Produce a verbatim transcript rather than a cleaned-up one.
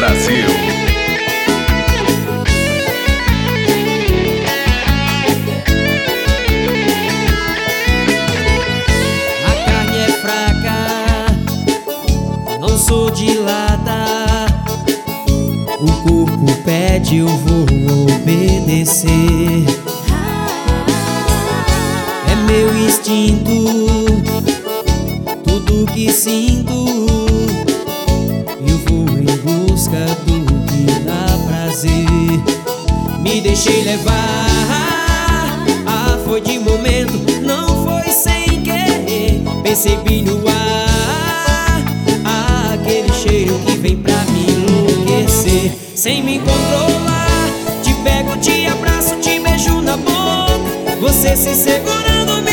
Brasil. A carne é fraca, não sou de lata. O corpo pede, eu vou obedecer. É meu instinto, tudo que sinto. Eu vou em busca do que dá prazer. Me deixei levar, ah, foi de momento, não foi sem querer. Percebi no ar, ah, aquele cheiro que vem pra me enlouquecer. Sem me controlar, te pego, te abraço, te beijo na boca. Você se segurando